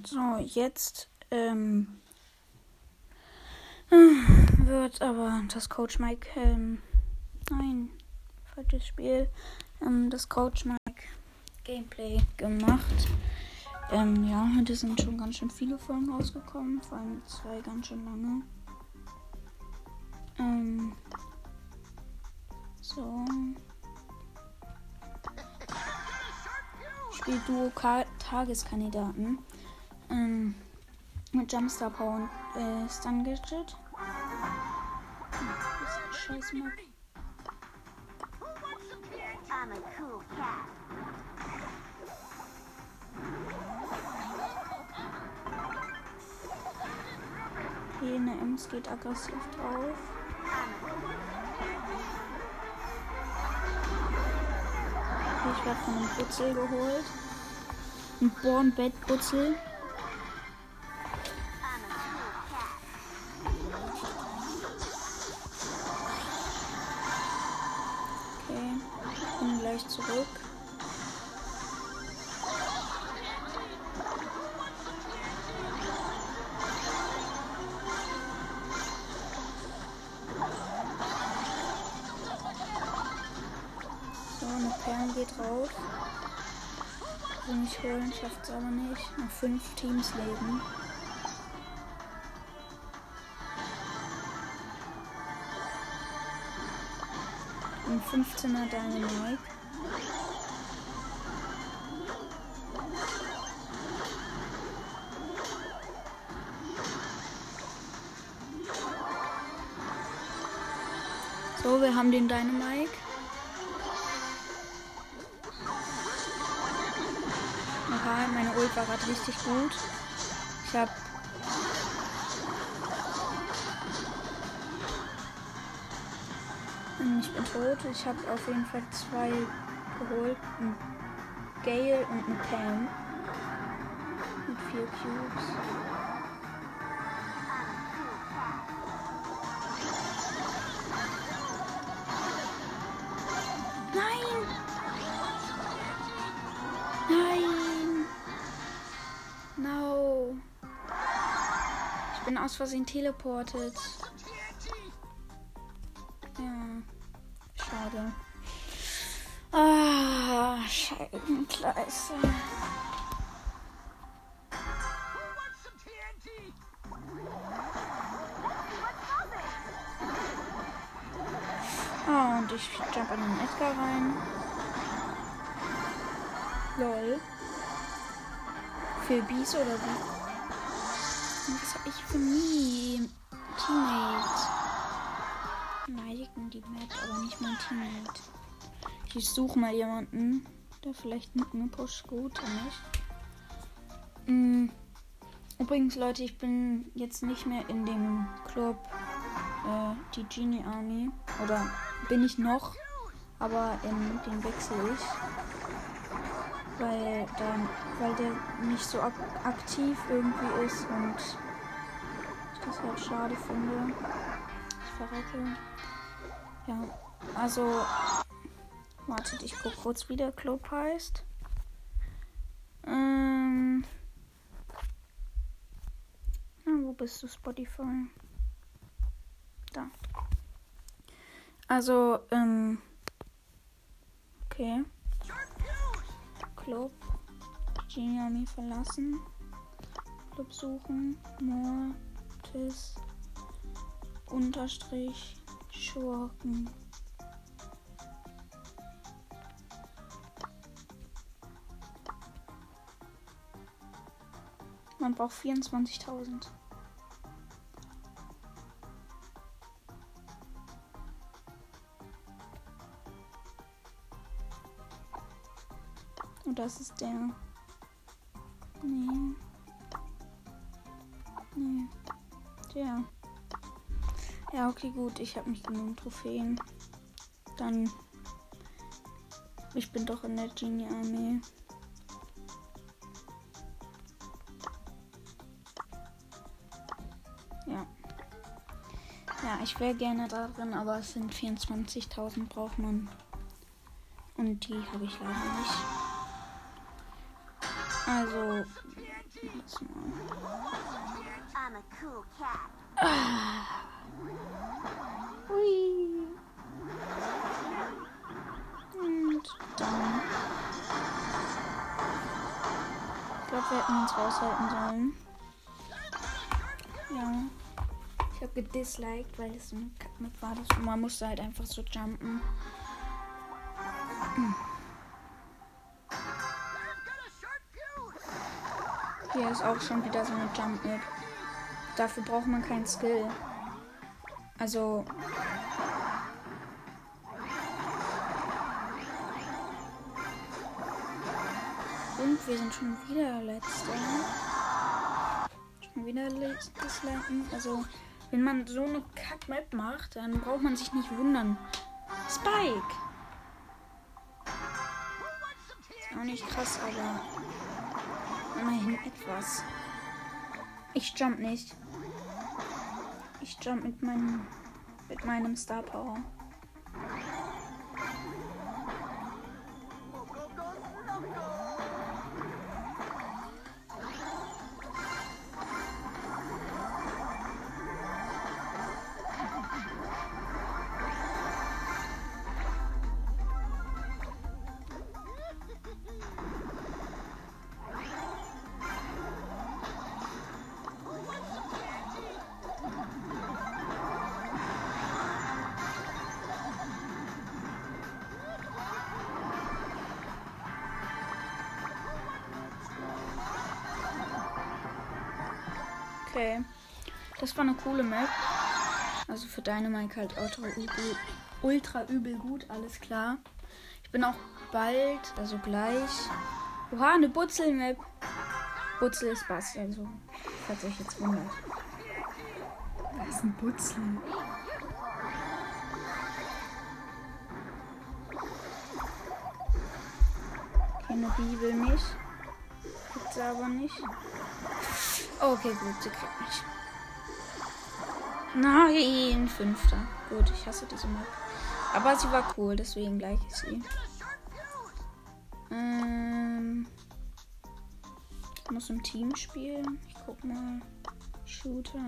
So, jetzt wird aber das Coach Mike, nein, falsches Spiel, das Coach Mike Gameplay gemacht. Ja, heute sind schon ganz schön viele Folgen rausgekommen, vor allem 2 ganz schön lange. So. Spiel Duo Tageskandidaten. Mit Jumpstar Power und Stun Gadget. Das ist scheiß Map. Okay, eine Ems geht aggressiv drauf. Okay, ich werde von einem Putzel geholt. Ein Born-Bett-Putzel. Okay, ich komme gleich zurück. So, eine Perle geht raus. Will mich holen, schafft es aber nicht. Noch 5 Teams leben. Und 15er Dynamite. So, wir haben den Dynamite. Okay, meine Ult war gerade richtig gut. Ich bin tot. Ich habe auf jeden Fall 2 geholt. Ein Gale und eine Pam. Mit 4 Cubes. Nein! Nein! No! Ich bin aus Versehen teleportet. Ja. Schade. Ah, Scheibenkleister. Oh, und ich jump in den Edgar rein. Lol. Für Bees oder wie? Was hab ich für nie? Teammate. Neigen die Map, aber nicht mein Teammate. Ich suche mal jemanden, der vielleicht mit mir pusht. Gut, oder nicht? Übrigens, Leute, ich bin jetzt nicht mehr in dem Club, die Genie Army. Oder bin ich noch, aber in den wechsle ich. Weil der nicht so aktiv irgendwie ist und ich das halt schade finde. Ich verrecke. Ja, also wartet, ich guck kurz, wie der Club heißt. Wo bist du, Spotify? Da. Also, okay. Club. Genie Army verlassen. Club suchen. Mortis. Unterstrich. Schurken. Man braucht 24.000. Und das ist der. Nee. Der. Ja, okay, gut. Ich habe nicht genug Trophäen. Dann. Ich bin doch in der Genie Army. Ja. Ja, ich wäre gerne da drin, aber es sind 24.000 braucht man. Und die habe ich leider nicht. Also, das mal. I'm a cool cat. Hui. Und dann. Ich glaube, wir hätten uns raushalten sollen. Ja. Ich habe gedisliked, weil es so eine Kackmap war. Man musste halt einfach so jumpen. Hier ist auch schon wieder so eine Jump-Map. Dafür braucht man keinen Skill. Also. Und wir sind schon wieder Letzter. Schon wieder letztes Leiten. Also, wenn man so eine Kack-Map macht, dann braucht man sich nicht wundern. Spike! Ist auch nicht krass, aber immerhin etwas. Ich jump nicht. Ich jump mit meinem Star Power. Okay. Das war eine coole Map. Also für Dynamite halt ultra übel gut, alles klar. Ich bin auch bald, also gleich. Oha, eine Butzel-Map. Butzel ist Bass, also falls euch jetzt wundert. Das ist ein Butzel. Okay, eine Bee will mich. Gibt sie aber nicht. Okay, gut, sie kriegt mich. Nein, 5. Gut, ich hasse diese Map. Aber sie war cool, deswegen gleich ich sie. Ich muss im Team spielen. Ich guck mal. Shooter.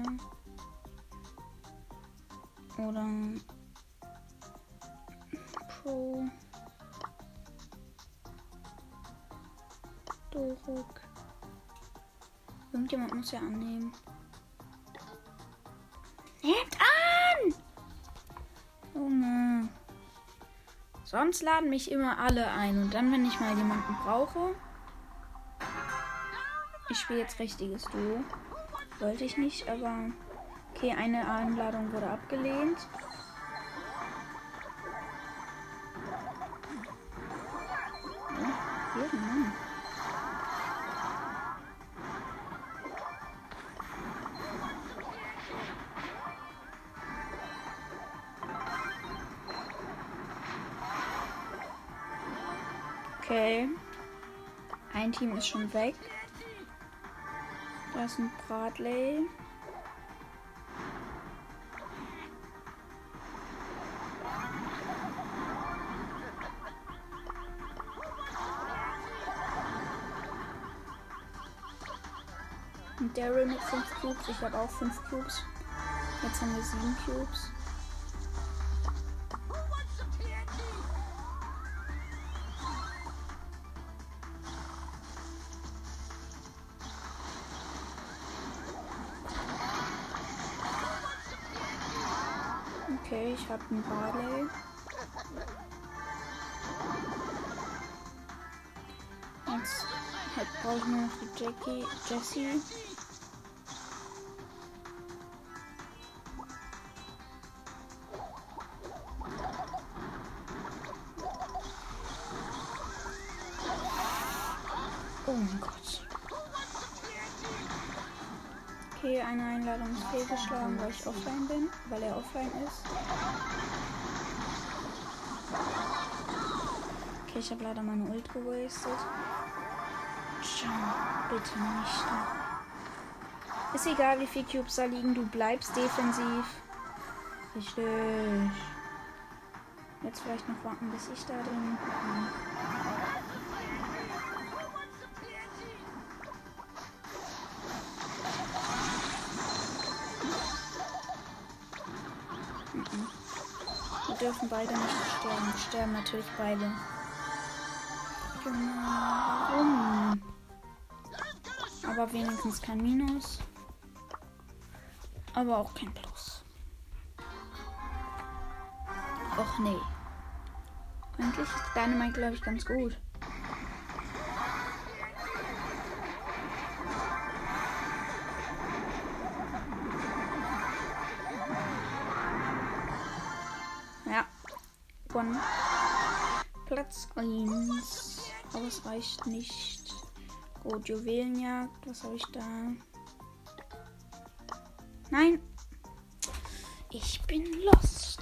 Oder Pro. Doruk. Irgendjemand muss ja annehmen. Nehmt an! Junge. Sonst laden mich immer alle ein. Und dann, wenn ich mal jemanden brauche. Ich spiele jetzt richtiges Duo. Wollte ich nicht, aber. Okay, eine Einladung wurde abgelehnt. Ja, Mann. Okay. Ein Team ist schon weg. Da ist ein Bradley. Und Daryl mit 5 Cubes. Ich habe auch 5 Cubes. Jetzt haben wir 7 Cubes. Okay, ich habe einen Barley. Jetzt halt brauche ich nur noch die Jessie. Oh mein Gott. Okay, eine Einladung ist fehlgeschlagen, weil ich offline bin, weil er offline ist. Okay, ich habe leider meine Ult gewastet. Bitte nicht. Ist egal, wie viele Cubes da liegen, du bleibst defensiv. Richtig. Jetzt vielleicht noch warten, bis ich da drin bin. dürfen beide nicht sterben. Sterben natürlich beide. Genau. Warum? Aber wenigstens kein Minus. Aber auch kein Plus. Och nee. Eigentlich ist Dynamite, glaube ich, ganz gut. Ja. Von Platz 1. Aber es reicht nicht. Gut, Juwelenjagd. Was habe ich da? Nein. Ich bin lost.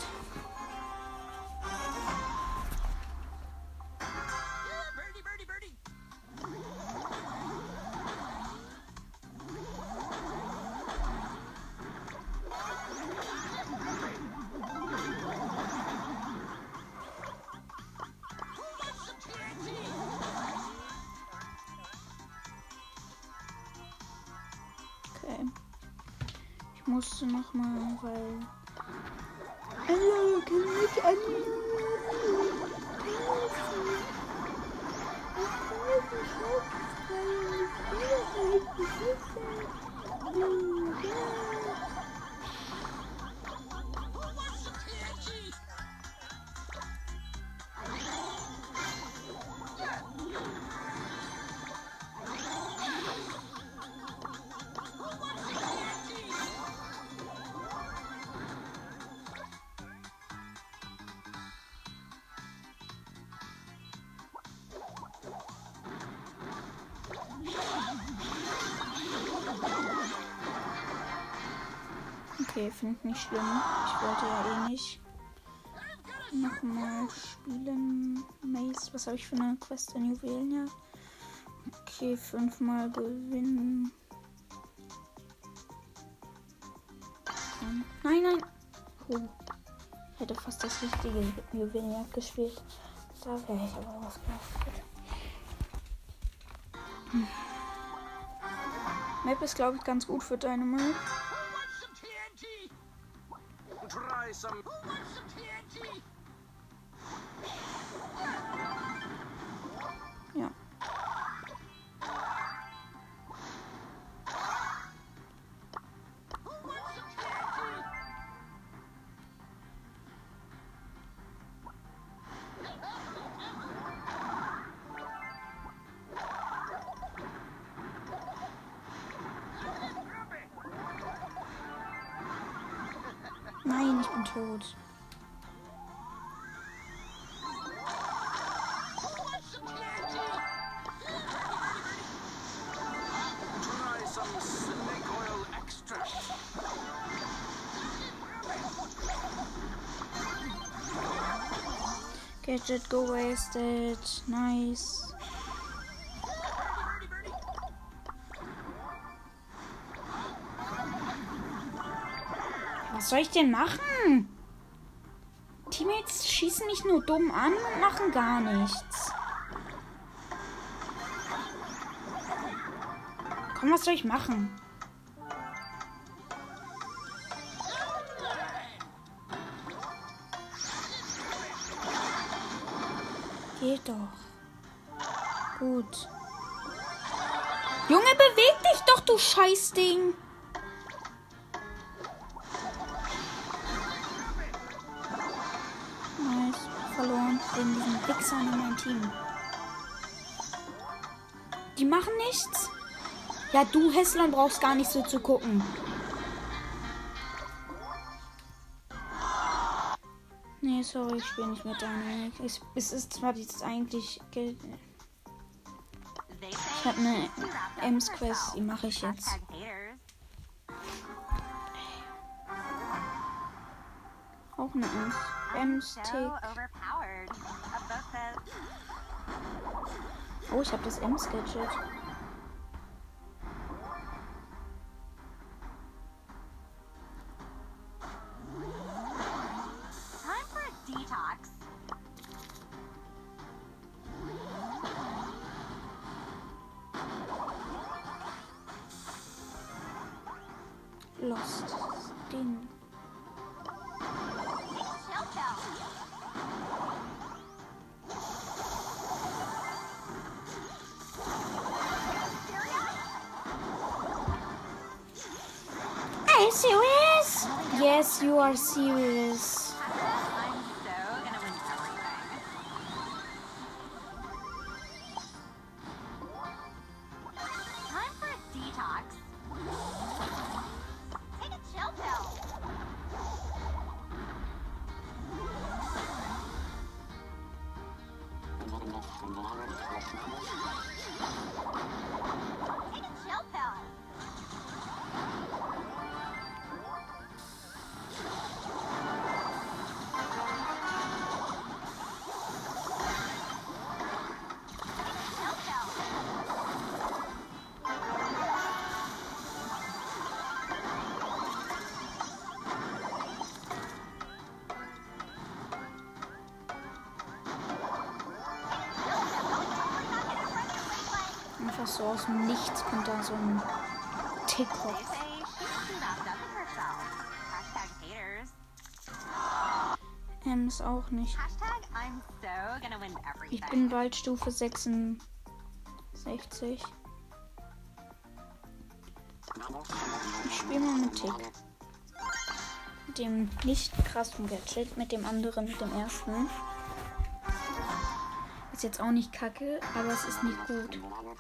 Okay. Ich musste noch mal, weil... Hallo, kann ich Okay, finde ich nicht schlimm. Ich wollte ja eh nicht nochmal spielen. Maze, was habe ich für eine Quest in Juwelenjagd? Okay, 5-mal gewinnen. Nein, nein. Ich hätte fast das richtige Juwelenjagd gespielt. Da wäre ich aber rausgelastet. Map ist, glaube ich, ganz gut für Dynamite. Ja. Nein, ich bin tot. Gadget go wasted. Nice. Was soll ich denn machen? Teammates schießen mich nur dumm an und machen gar nichts. Komm, was soll ich machen? Geht doch. Gut. Junge, beweg dich doch, du Scheißding. Nice. Verloren. Wegen diesen Wichsern in meinem Team. Die machen nichts. Ja, du Hässler brauchst gar nicht so zu gucken. Nee, sorry, ich spiele nicht mit Dynamite. Es ist zwar jetzt eigentlich... Ich habe eine Ems-Quest, die mache ich jetzt. Auch eine Ems-Tick. Oh, ich habe das Ems-Gadget. Lost. Ding. you serious? Yes, you are serious. I'm so gonna win everything. Time for a detox. Take a chill pill. Take a chill pill. Chill pill. Einfach so aus dem Nichts kommt da so ein TikTok. They say she's wrapped up in herself. Hashtag haters. Ist auch nicht. Hashtag I'm so gonna win everything. Ich bin bald Stufe 66. Ich spiele mal mit Tick. Mit dem nicht krassen Gadget, mit dem anderen, mit dem ersten. Ist jetzt auch nicht kacke, aber es ist nicht gut.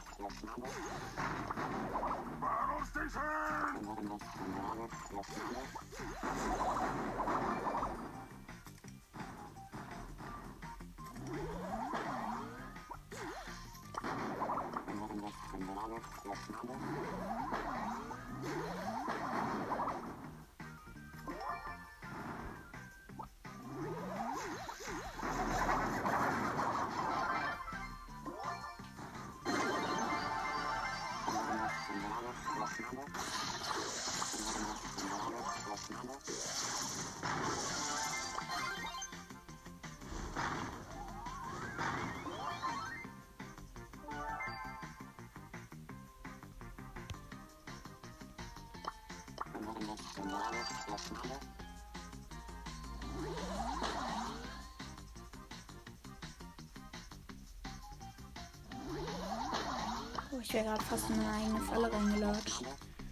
Oh, ich wäre gerade fast in meine eigene Falle reingelatscht.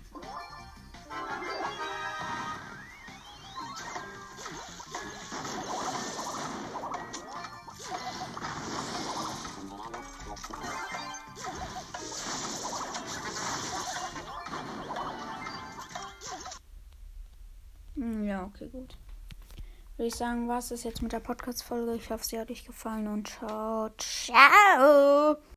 Ja, okay, gut. Würde ich sagen, war es das jetzt mit der Podcast-Folge. Ich hoffe, sie hat euch gefallen und ciao, ciao.